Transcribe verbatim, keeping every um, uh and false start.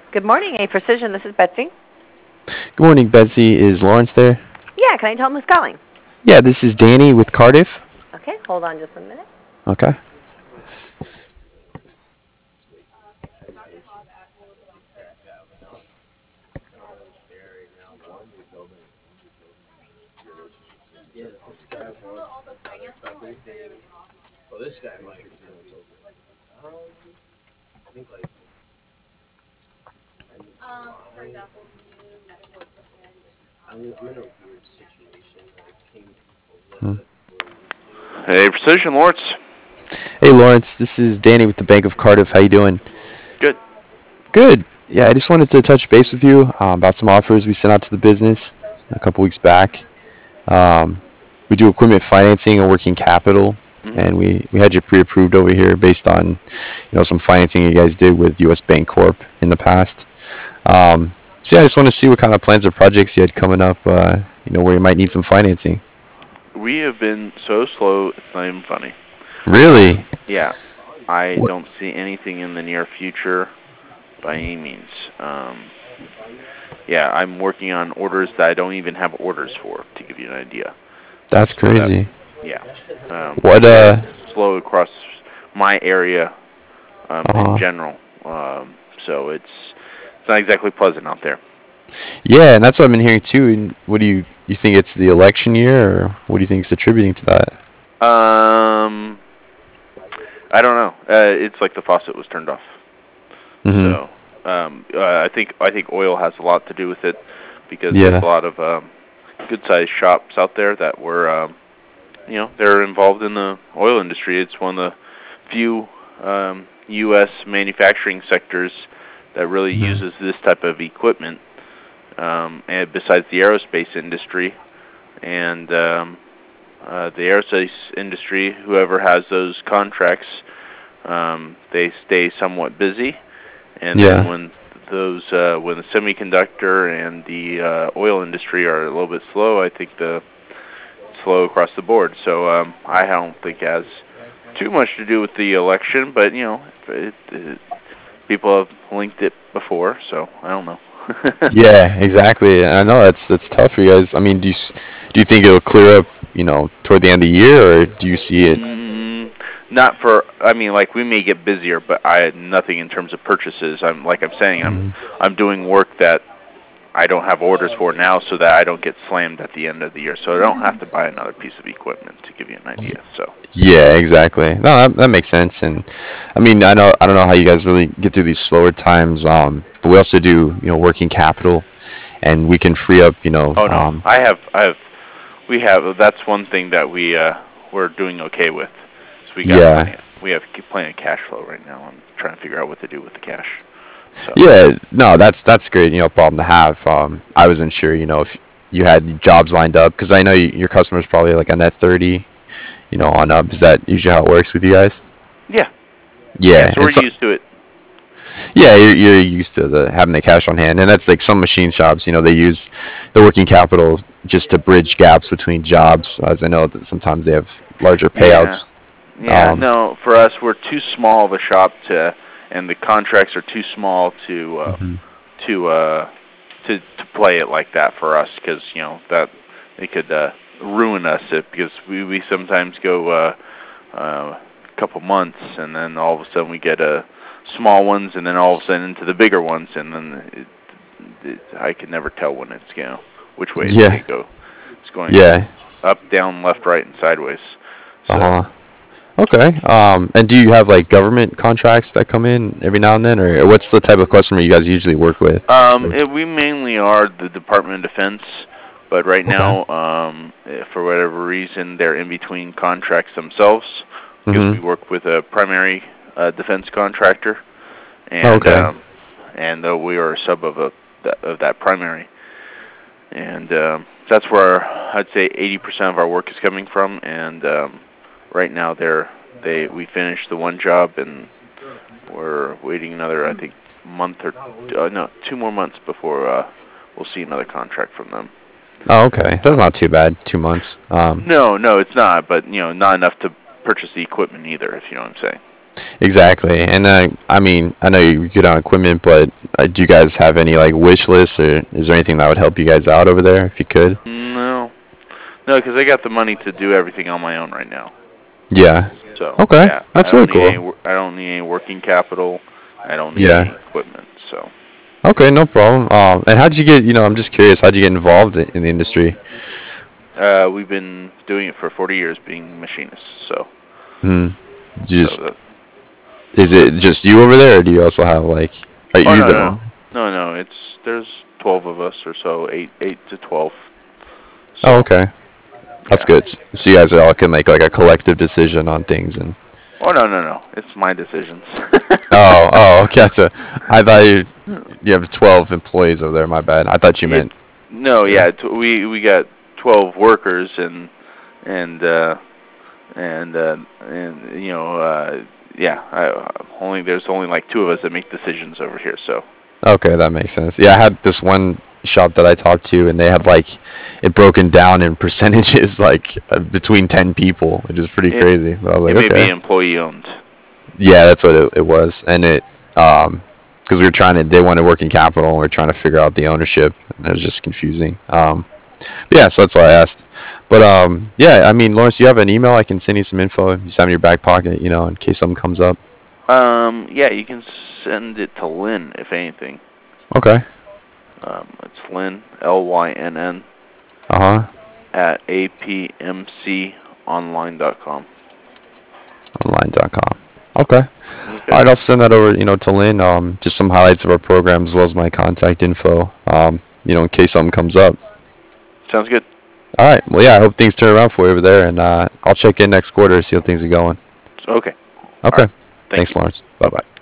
Good morning, A Precision. This is Betsy. Good morning, Betsy. Is Lawrence there? Yeah, can I tell him who's calling? Yeah, this is Danny with Cardiff. Okay, hold on just a minute. Okay. Hmm. Hey, Precision Lawrence. Hey, Lawrence. This is Danny with the Bank of Cardiff. How you doing? Good. Good. Yeah, I just wanted to touch base with you uh, about some offers we sent out to the business a couple weeks back. Um, we do equipment financing and working capital, hmm and we, we had you pre-approved over here based on you know some financing you guys did with U S Bank Corp in the past. Um, so yeah, I just want to see what kind of plans or projects you had coming up. Uh, you know, where you might need some financing. We have been so slow, it's not even funny. Um, Really? yeah, I What? don't see anything in the near future by any means. Um, yeah, I'm working on orders that I don't even have orders for, to give you an idea. That's So that, crazy. yeah, um, What? very Uh. slow across my area um, in Uh. general. Um, so it's it's not exactly pleasant out there. Yeah, and that's what I've been hearing too. And what do you you think it's the election year, or what do you think is attributing to that? Um, I don't know. Uh, it's like the faucet was turned off. Hmm. So um, uh, I think I think oil has a lot to do with it because there's a Yeah. lot of um, good-sized shops out there that were, um, you know, they're involved in the oil industry. It's one of the few um, U S manufacturing sectors that really Hmm. uses this type of equipment, um, and besides the aerospace industry and um, uh, the aerospace industry, whoever has those contracts, um, they stay somewhat busy and then Yeah. when those uh, when the semiconductor and the uh, oil industry are a little bit slow, I think the slow across the board. So um, I don't think it has too much to do with the election, but you know, it, it, people have linked it before, so I don't know. Yeah, exactly. I know that's that's tough for you guys. I mean, do you s- do you think it'll clear up, you know, toward the end of the year, or do you see it? Mm, not for. I mean, like we may get busier, but I had nothing in terms of purchases. I'm like I'm saying, I'm Mhm. I'm doing work that I don't have orders for now, so that I don't get slammed at the end of the year. So I don't have to buy another piece of equipment to give you an idea. So Yeah, exactly. No, that, that makes sense. And I mean, I know I don't know how you guys really get through these slower times, um, but we also do, you know, working capital, and we can free up, you know, oh no, um, I have I have we have that's one thing that we uh we're doing okay with. So we got plenty yeah, of we have plenty of cash flow right now. I'm trying to figure out what to do with the cash. So yeah. No, that's that's great, you know, problem to have. Um, I wasn't sure, you know, if you had jobs lined up because I know y your customers probably like a net thirty, you know, on up. Is that usually how it works with you guys? yeah, yeah. Yeah, So and we're so used to it. yeah, you're, you're used to the having the cash on hand, and that's like some machine shops. You know, they use the working capital just to bridge gaps between jobs, as I know that sometimes they have larger Yeah, payouts. yeah. Um, No, for us, we're too small of a shop to, and the contracts are too small to uh, mhm. to uh to to play it like that for us because you know that it could uh, ruin us if because we we sometimes go uh, uh, a couple months and then all of a sudden we get uh, small ones and then all of a sudden into the bigger ones and then it, it, I can never tell when it's you know which way it's Yeah, going to go. It's going yeah. up, down, left, right, and sideways. So. Uh huh. Okay. Um, and do you have like government contracts that come in every now and then, or what's the type of customer you guys usually work with? Um, Like, it, we mainly are the Department of Defense, but right okay. now, um, eh, for whatever reason, they're in between contracts themselves because we Mhm. work with a primary uh, defense contractor, Oh, and okay. um, and uh, we are a sub of a of that primary, and um, that's where I'd say eighty percent of our work is coming from. And um, right now, they're they we finished the one job and we're waiting another, I think, month or uh, no, two more months before uh, we'll see another contract from them. Oh, okay. That's So not too bad. Two months. Um, no, no, it's not. But you know, not enough to purchase the equipment either. If you know what I'm saying. Exactly. And uh, I mean, I know you're good on equipment, but uh, do you guys have any like wish lists, or is there anything that would help you guys out over there if you could? No, no, because I got the money to do everything on my own right now. Yeah. So Okay. yeah, That's I really don't need any, cool. wor- I don't need any working capital. I don't need Yeah. any equipment. So Okay, no problem. Um, and how did you get? You know, I'm just curious. How did you get involved in, in the industry? uh, we've been doing it for forty years, being machinists. So Hmm. so Just the, is it just you over there, or do you also have like? Are oh you no the? no no no it's there's twelve of us or so, eight eight to twelve. So Oh, okay. That's yeah. good. So you guys all can make like a collective decision on things and. Oh no no no! It's my decisions. Oh, oh, okay. So I thought you you have twelve employees over there. My bad. I thought you It, meant. no, yeah, t- we we got twelve workers and and uh, and uh, and you know uh, yeah, I, only there's only like two of us that make decisions over here. So Okay, that makes sense. Yeah, I had this one shop that I talked to, and they had like it broken down in percentages, like uh, between ten people, which is pretty it crazy. But I was it like, may be okay. employee owned. Yeah, that's what it, it was, and it um because we were trying to, they wanted working capital, and we were trying to figure out the ownership, and it was just confusing. Um, but yeah, so that's why I asked. But um, yeah, I mean, Lawrence, you have an email? I can send you some info. You just have in your back pocket, you know, in case something comes up. Um, yeah, you can send it to Lynn if anything. Okay. Um, it's Lynn L Y N N Uh huh. at a p m c online dot com. Online dot com. Okay. Okay. All right, I'll send that over, you know, to Lynn. Um, just some highlights of our program as well as my contact info. Um, you know, in case something comes up. Sounds good. All right. Well, yeah, I hope things turn around for you over there, and uh, I'll check in next quarter to see how things are going. Okay. Okay. Thank Thanks, you. Lawrence. Bye bye.